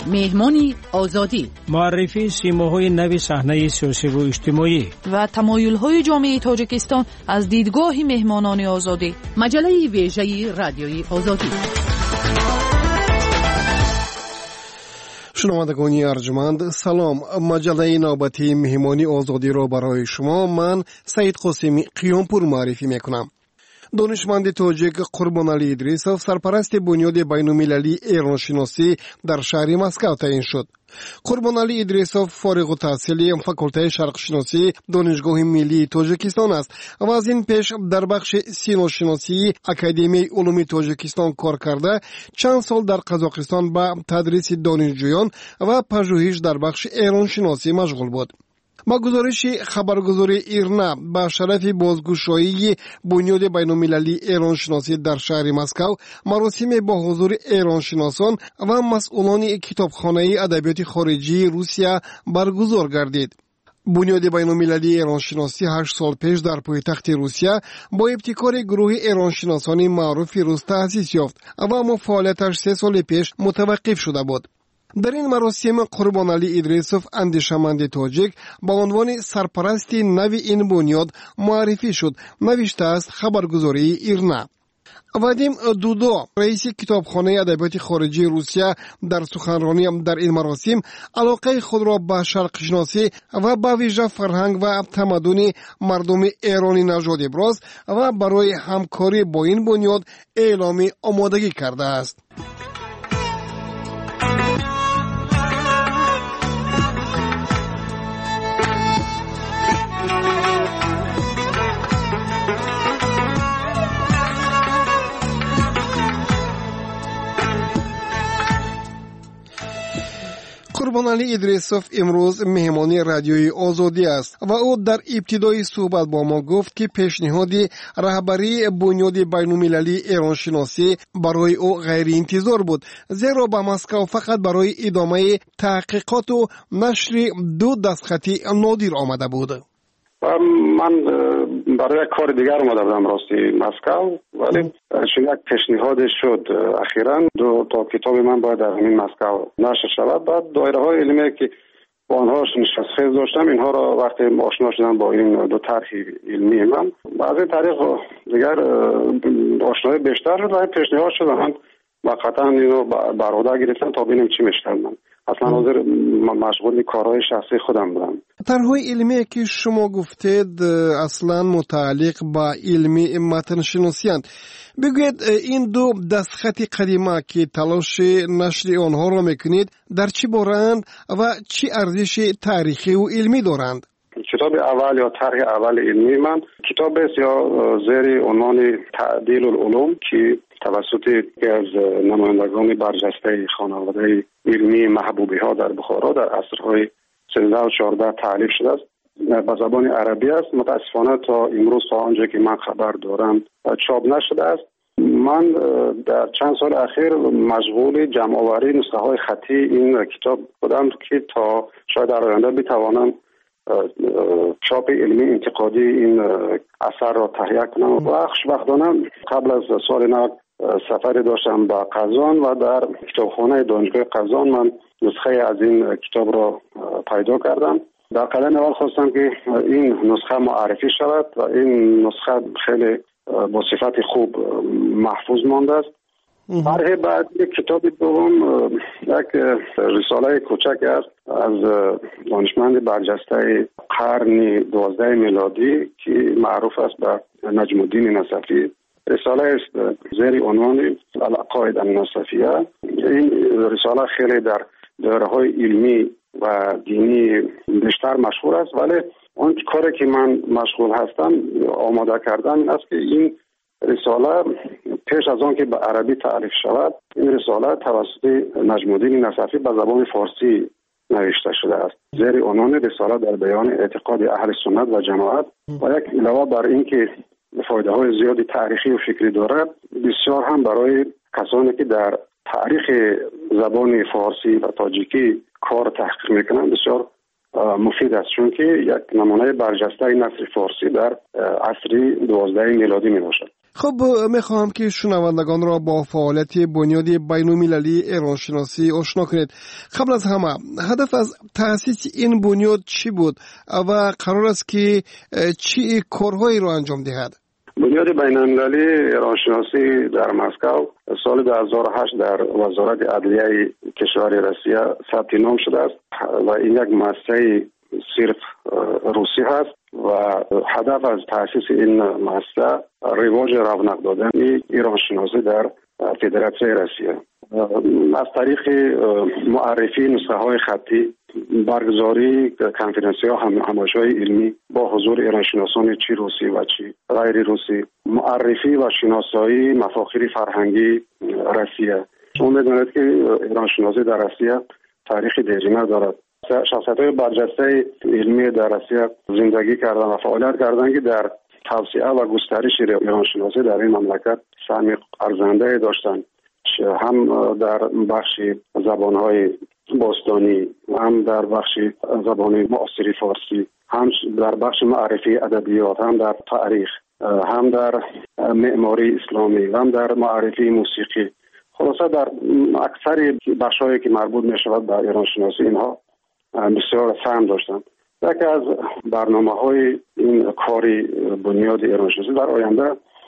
مهمانی آزادی، معرفی سیماهای نوی صحنه سیاسی و اجتماعی و تمایل‌های جامعه تاجیکستان از دیدگاه مهمانان آزادی. مجله ویژه رادیوی آزادی. شنوندگان ارجمند سلام. مجله نوبتی مهمانی آزادی را برای شما من سعید قاسمی قیامپور معرفی میکنم. دانشمند تاجیک قربانعلی ادریسوف سرپرست بنیاد بین‌المللی ایرانشناسی در شهر مسکو تعیین شد. قربانعلی ادریسوف فارغ التحصیل فاکولته شرقشناسی دانشگاه ملی تاجیکستان است و از این پیش در بخش سینوشناسی اکادمی علوم تاجیکستان کار کرده چند سال در قزاقستان به تدریس دانشجویان و پژوهش در بخش ایرانشناسی مشغول بود. با گزارش خبرگزاری ایرنا با شرف بازگشایی بنیاد بین‌المللی ایرانشناسی در شهر مسکو مراسم با حضور ایرانشناسان و مسئولان کتابخانه ادبیات خارجی روسیه برگزار گردید. بنیاد بین‌المللی ایرانشناسی 8 سال پیش در پایتخت روسیه با ابتکار گروه ایرانشناسان معروف روس تأسیس یافت و اما فعالیتش 3 سال پیش متوقف شده بود. در این مراسم قربانعلی ادریسوف اندیشمند تاجیک با عنوان سرپرست نوی این بنیاد معرفی شد، نوشته است خبرگزاری ایرنا. وادیم دودو رئیس کتابخانه ادبیات خارجی روسیه در سخنرانی در این مراسم علاقه خود را به شرق شناسی و به ویژه فرهنگ و تمدن مردم ایرانی نژاد ابراز و برای همکاری با این بنیاد اعلام آمادگی کرده است. قربانعلی ادریسوف امروز مهمانی رادیوی آزادی است و او در ابتدای صحبت با ما گفت که پیشنهاد رهبری بنیاد بین‌المللی ایرانشناسی برای او غیر انتظار بود، زیرا به مسکو فقط برای ادامه تحقیقات و نشر 2 دستخطی نادر آمده بود. من برای کار دیگر اومده بودم راستی مسکو، ولی چون یک پیشنهاد شد اخیراً 2 تا کتاب من باید در همین مسکو نشر شود. بعد دایره های علمی که با آنها نشستخیز داشتم اینها را وقتی آشنا شدم با این 2 طرح علمی من از این طریق دیگر آشنایی بیشتر شد و پیشنهاد شد من واقعا اینو برآورده گرفتم تا ببینیم چی میشه. من اصلا حاضر مشغول کارهای شخصی خودم بودم. طرح‌های علمی که شما گفتید اصلا متعلق با علمی متن شناسی اند. بگوید این 2 دستخط قدیمه که تلاش نشر آنها را میکنید در چی بارند و چی ارزش تاریخی و علمی دارند؟ کتاب اول یا طرح اول علمی من کتاب است یا زیر عنوان تعدیل العلوم که توسط یکی از نمایندگان برجسته خانواده علمی محبوبی ها در بخارا در عصرهای 13 و 14 تالیف شده است. به زبان عربی است. متاسفانه تا امروز تا آنجا که من خبر دارم چاپ نشده است. من در چند سال اخیر مشغول جمع آوری نسخه های خطی این کتاب بودم که تا شاید در آینده بتوانم چاپ علمی انتقادی این اثر را تهیه کنم. و خوشبختانه قبل از سال نو سفری داشتم به قزان و در کتابخانه دانشگاه قزان من نسخه از این کتاب را پیدا کردم. در قدم اول خواستم که این نسخه معرفی شود و این نسخه خیلی با صفت خوب محفوظ مانده است. طرح بعد یک کتاب دوم یک رساله کوچک است از دانشمند برجسته قرن 12 میلادی که معروف است به نجم الدین نصفی. رساله است زیر عنوان العقاید النصفیه. این رساله خیلی در دایره‌های علمی و دینی بیشتر مشهور است، ولی اون کاری که من مشغول هستم آماده کردن این است که این رساله پیش از آن که به عربی تعریف شود این رساله توسط نجم الدین نصفی به زبان فارسی نوشته شده است زیر عنوان رساله در بیان اعتقاد اهل سنت و جماعت و یک علاوه بر این که فایده های زیادی تاریخی و فکری دارد بسیار هم برای کسانی که در تاریخ زبان فارسی و تاجیکی کار تحقیق میکنند بسیار مفید است، چون که یک نمونه برجسته نثر فارسی در عصر 12 میلادی می باشد. خب میخواهم که شنوندگان را با فعالیت بنیاد بین‌المللی ایرانشناسی آشنا کنید. قبل از همه هدف از تأسیس این بنیاد چی بود و قرار است که چی کارهایی را انجام دهد؟ بنیاد بین‌المللی ایرانشناسی در مسکو سال 2008 در وزارت عدلیه کشور روسیه ثبت نام شده است و این یک مؤسسه صرف روسی هست و هدف از تأسیس این مؤسسه رواج رونق دادن ایرانشناسی در فدراسیون روسیه از طریق معرفی نسخه های خطی، برگزاری کنفرانس‌ها همایش‌های علمی با حضور ایرانشناسان چی روسی و چی غیر روسی، معرفی و شناسایی مفاخر فرهنگی روسیه. شما می‌دانید که ایرانشناسی در روسیه تاریخ دیرینه دارد. شخصیت‌های برجسته علمی در روسیه زندگی کردن و فعالیت کردن که در توسعه و گسترش ایرانشناسی در این مملکت سهم ارزنده داشتند، هم در بخش زبان‌های باستانی، هم در بخش زبان معاصر فارسی، هم در بخش معرفی ادبیات، هم در تاریخ، هم در معماری اسلامی، هم در معرفی موسیقی. خلاصه در اکثر بخش‌هایی که مربوط می‌شود به ایرانشناسی اینها بسیار سهم داشتند. یکی از برنامه‌های این کاری بنیاد ایرانشناسی در آینده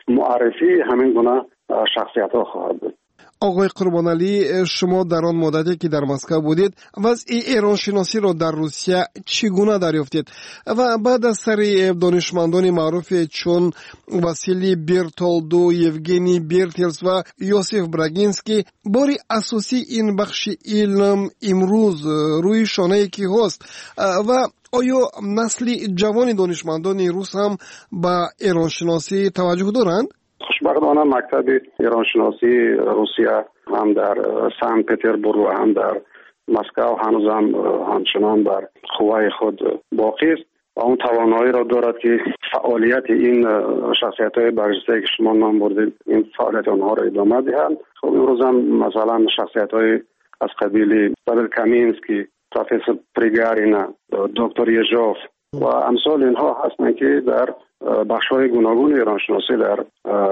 معرفی همین گونه شخصیت‌ها خواهد بود. آقای قربانعلی، شما در آن مدتی که در مسکو بودید وضع ایرانشناسی را در روسیه چگونه دریافتید و بعد از سر دانشمندان معروف چون واسیلی برتولدو، یوگنی برتلس و یوسف براگینسکی باری اساسی این بخش علم امروز روی شانه کی هست و آیا نسل جوان دانشمندان روس هم به ایرانشناسی توجه دارند؟ خوشبختانه مکتب ایرانشناسی روسیه هم در سن پترزبورگ و هم در مسکو هنوز هم همچنان بر قوای خود باقی است و اون توانایی را دارد که فعالیت این شخصیت‌های برجسته که شما نام بردید این فعالیت آنها را ادامه دهند. خب امروز هم مثلا شخصیت‌های از قبیل پاول کامینسکی، پروفسور پریگارینا، دکتر یژوف و امثال اینها هستند که در بخش‌های گوناگون ایرانشناسی در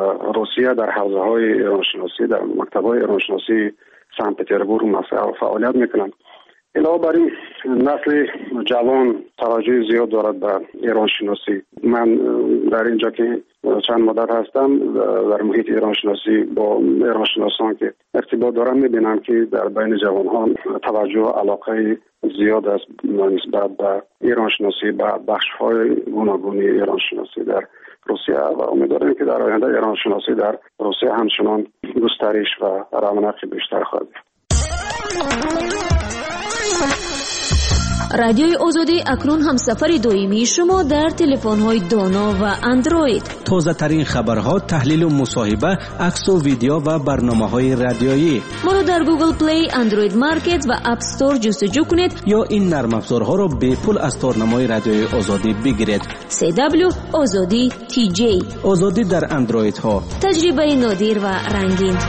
روسیه در حوزه‌های ایرانشناسی در مکتب‌های ایرانشناسی سن پترزبورگ و مسکو فعالیت می‌کنند. علاوه بر این نسل جوان توجه زیاد دارد به ایرانشناسی. من در اینجا که چند مدت هستم در محیط ایرانشناسی با ایرانشناسان که ارتباط دارم می‌بینم که در بین جوان‌ها توجه و علاقه زیاد است نسبت به ایرانشناسی به بخش‌های گوناگون ایرانشناسی در روسیه و امیدوارم که در آینده ایرانشناسی در روسیه همچنان گسترش و رونق بیشتر خواهد یافت. رادیوی آزادی اکنون هم سفر دائمی شما در تلفن‌های دانا و اندروید. تازه ترین خبرها، تحلیل و مصاحبه، عکس و ویدیو و برنامه‌های رادیویی. ما را در گوگل پلی، اندروید مارکت و اپ استور جستجو کنید یا این نرم افزارها را به پول از تارنمای رادیوی آزادی بگیرید. CW آزادی TJ. آزادی در اندروید ها. تجربه نادر و رنگین.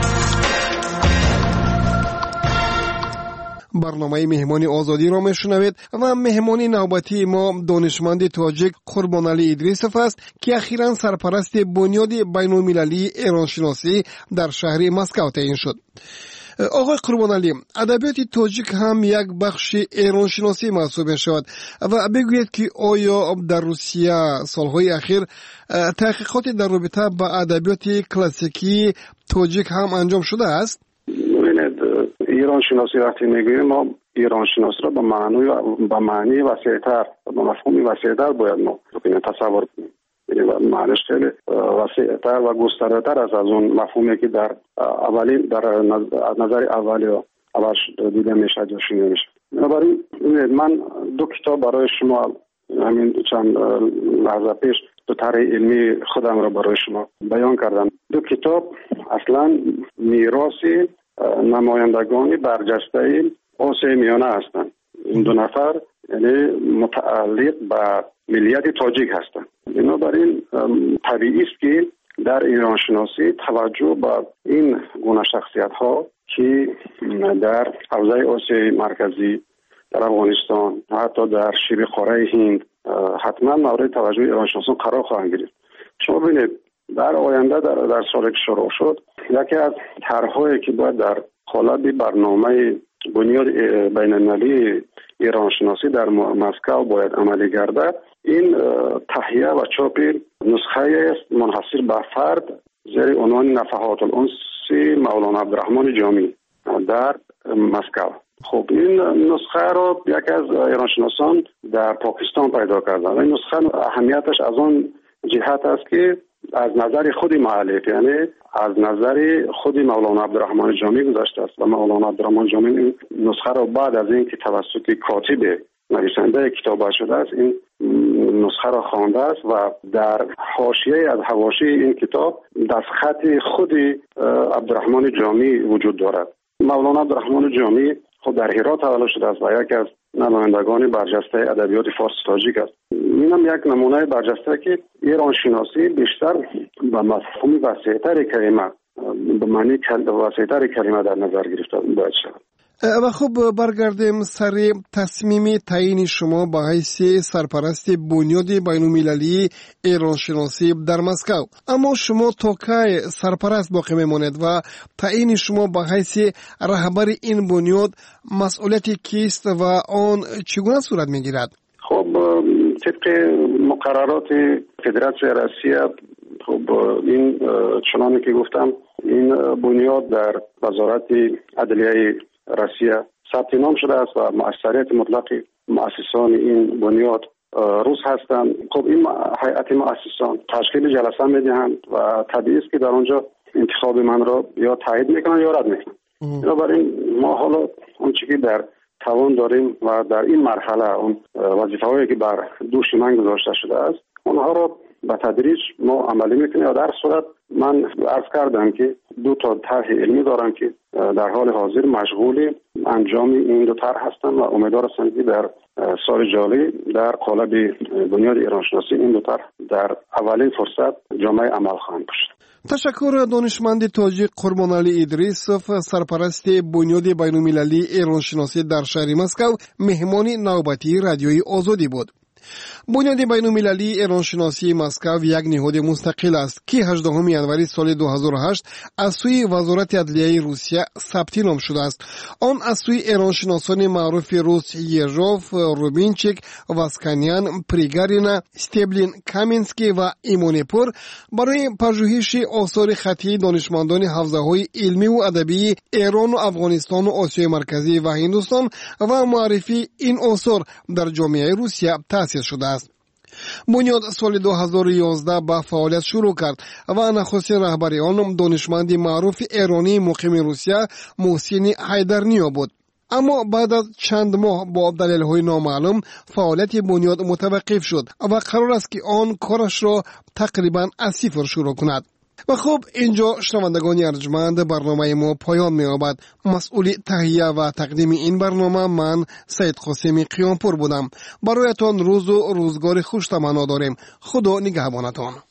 برنامه مهمانی آزادی را میشنوید و مهمانی نوبتی ما دانشمند تاجیک قربانعلی ادریسوف است که اخیراً سرپرست بنیاد بین‌المللی ایرانشناسی در شهر مسکو تعیین شد. آقای قربانعلی، ادبیات تاجیک هم یک بخش ایرانشناسی محسوب می‌شود و بگویید که آیا در روسیه سالهای اخیر تحقیقاتی در رابطه با ادبیات کلاسیکی تاجیک هم انجام شده است؟ ایرانشناسی وقتی میگوییم ما ایرانشناسی را به معنی وسیع‌تر به مفهومی وسیع‌تر باید ما تصور کنیم. یعنی معنیش خیلی وسیع‌تر و گسترده‌تر از اون مفهومی که در اولین در نظر اول دیده میشه یا شنیده میشه. بنابراین من دو کتاب برای شما همین چند لحظه پیش دو طرح علمی خودم را برای شما بیان کردم. دو کتاب اصلا میراثی نمایندگانی برجسته آسیای میانه هستند. این دو نفر یعنی متعلق به ملیت تاجیک هستند. بنابراین طبیعی است که در ایرانشناسی توجه به این گونه شخصیت ها که در حوزه آسیای مرکزی، در افغانستان، حتی در شبه قاره هند حتما مورد توجه ایرانشناسان قرار خواهند گرفت. شما ببینید در آینده در سالی که شروع شد یکی از طرح‌هایی که باید در قالب برنامه بنیاد بین‌المللی ایران شناسی در مسکو باید عملی گردد، این تهیه و چاپ نسخه است منحصر به فرد زیر عنوان نفحات الانس مولانا عبدالرحمن جامی در مسکو. خب این نسخه را یکی از ایرانشناسان در پاکستان پیدا کردند. این نسخه اهمیتش از آن جهت است که از نظر خود مؤلف، یعنی از نظر خود مولانا عبدالرحمن جامی گذشته است و مولانا عبدالرحمن جامی این نسخه را بعد از اینکه توسط کاتب نویسنده کتاب شده است این نسخه را خوانده است و در حاشیه از حواشی این کتاب دستخط خود عبدالرحمن جامی وجود دارد. مولانا عبدالرحمن جامی خود در هرات تولد شده است و یکی از نمایندگان برجسته ادبیات فارسی تاجیک است. اینم یک نمونه برجسته که ایران شناسی بیشتر به مفهوم وسیع‌تر کلمه به معنی وسیع‌تر کلمه در نظر گرفته باید شود. و خب برگردیم سر تصمیم تعیین شما به حیث سرپرست بنیاد بین‌المللی ایران شناسی در مسکو. اما شما تا کی سرپرست باقی میمانید و تعیین شما به حیث رهبر این بنیاد مسئولیت کیست و آن چگونه صورت میگیرد؟ خب طبق مقررات فدراسیون روسیه خب این چنانه که گفتم این بنیاد در وزارت عدلیه روسیه ثبت نام شده است و مؤثریت مطلق مؤسسان این بنیاد روس هستند. خب این هیئت مؤسسان تشکیل جلسه میدهند و طبیعی است که در آنجا انتخاب من را یا تایید میکنن یا رد میکنن. بنابراین ما حالا اون چیزی در توان داریم و در این مرحله اون وظیفه‌هایی که بر دوش من گذاشته شده است اونها را به تدریج ما عملی میکنیم. و در صورت من عرض کردم که 2 طرح علمی دارم که در حال حاضر مشغول انجام این 2 طرح هستم و امیدوار هستم که در سال جاری در قالب بنیاد ایران شناسی این 2 طرح در اولین فرصت جامعه عمل خواهند شد. تشکر دانشمند تاجیک قربانعلی ادریسوف، سرپرست بنیاد بین‌المللی ایران شناسی در شهر مسکو، مهمان نوبتی رادیوی آزادی بود. بنیاد بین‌المللی ایران شناسی مسکو یک نهاد مستقل است که 18 ینوری سال 2008 از سوی وزارت عدلیه روسیه ثبت نام شده است. آن از سوی ایران شناسان معروف روس یژوف، روبینچیک، واسکانیان، پریگارینا، استبلین، کامینسکی و ایمونپور برای پژوهش آثار خطی دانشمندان حوزه‌های علمی و ادبی ایران و افغانستان و آسیای مرکزی و هندوستان و معرفی این آثار در جامعه روسیه تأسیس شده است. بنیاد سال 2011 به فعالیت شروع کرد و نخستین رهبر آن دانشمند معروف ایرانی مقیم روسیه محسن حیدرنیا بود. اما بعد از چند ماه با دلایل نامعلوم فعالیت بنیاد متوقف شد و قرار است که آن کارش را تقریبا از صفر شروع کند. و خب اینجا شنوندگان ارجمند برنامه ما پایان می‌یابد. مسئول تهیه و تقدیم این برنامه من سید قاسمی قیامپور بودم. برایتان روز و روزگار خوش تمنا داریم. خدا نگهبانتان.